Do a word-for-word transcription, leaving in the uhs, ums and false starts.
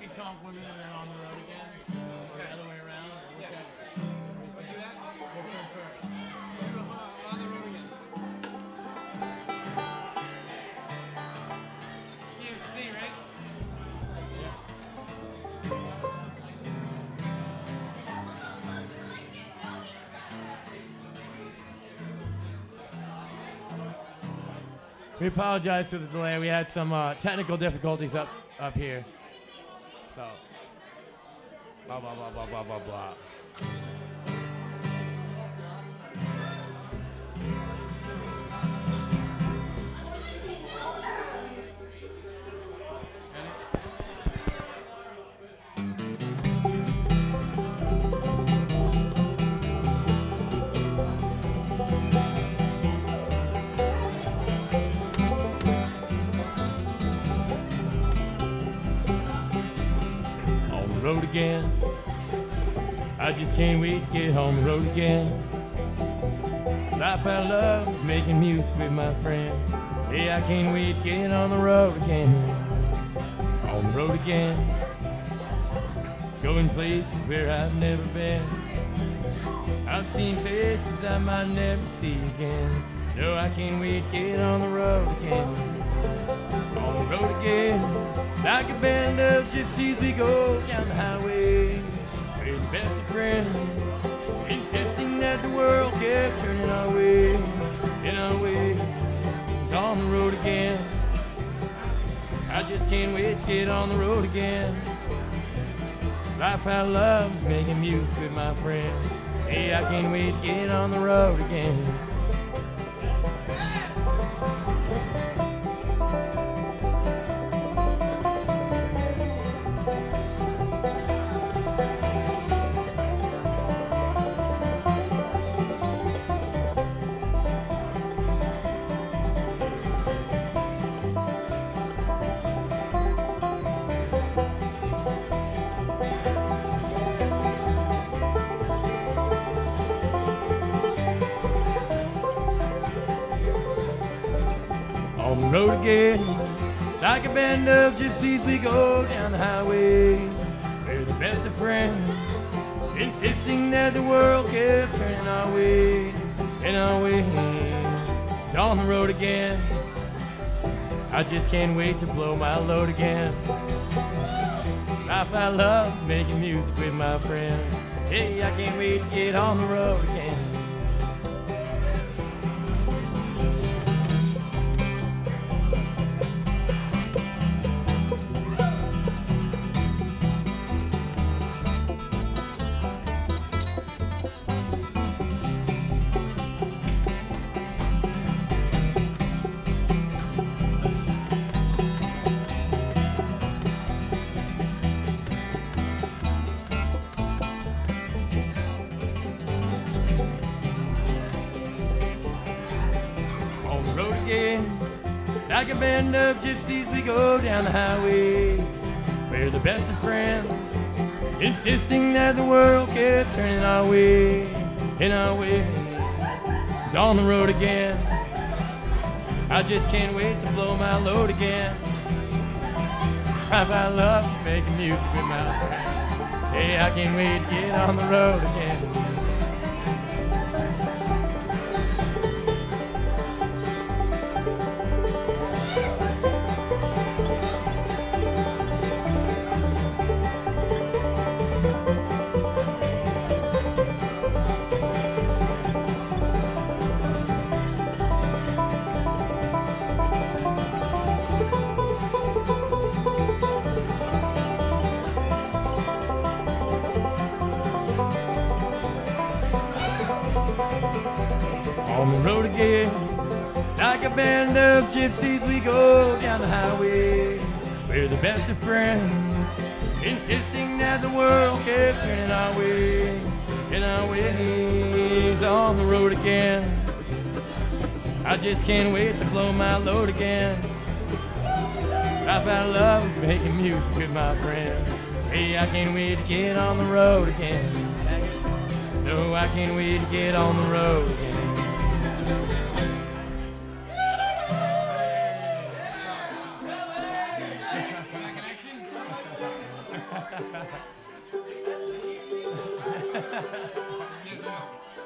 can talk women and then on the road again, or the other way around, or whichever. What do you think? We'll turn first. On the road again. You see, right? We apologize for the delay. We had some uh, technical difficulties up up here. So, blah blah blah blah blah blah blah. Road again. I just can't wait to get on the road again. Life I love is making music with my friends. Hey, I can't wait to get on the road again. On the road again. Going places where I've never been. I've seen faces I might never see again. No, I can't wait to get on the road again. On the road again. Like a band of gypsies, we go down the highway. We're the best of friends, insisting that the world kept turning our way. In our way, it's on the road again. I just can't wait to get on the road again. Life I love is making music with my friends. Hey, I can't wait to get on the road again. On the road again, like a band of gypsies, we go down the highway. We're the best of friends, insisting that the world kept turning our way. In our way, it's on the road again. I just can't wait to blow my load again. Life I love is making music with my friends. Hey, I can't wait to get on the road again. Like a band of gypsies, we go down the highway. We're the best of friends, insisting that the world kept turning our way. In our way, it's on the road again. I just can't wait to blow my load again. Life I love is making music with my friends. Hey, I can't wait to get on the road again. On the road again, like a band of gypsies, we go down the highway. We're the best of friends, insisting that the world kept turning our way. In our ways, on the road again. I just can't wait to blow my load again. Life I love is making music with my friends. Hey, I can't wait to get on the road again. No, I can't wait to get on the road again. That's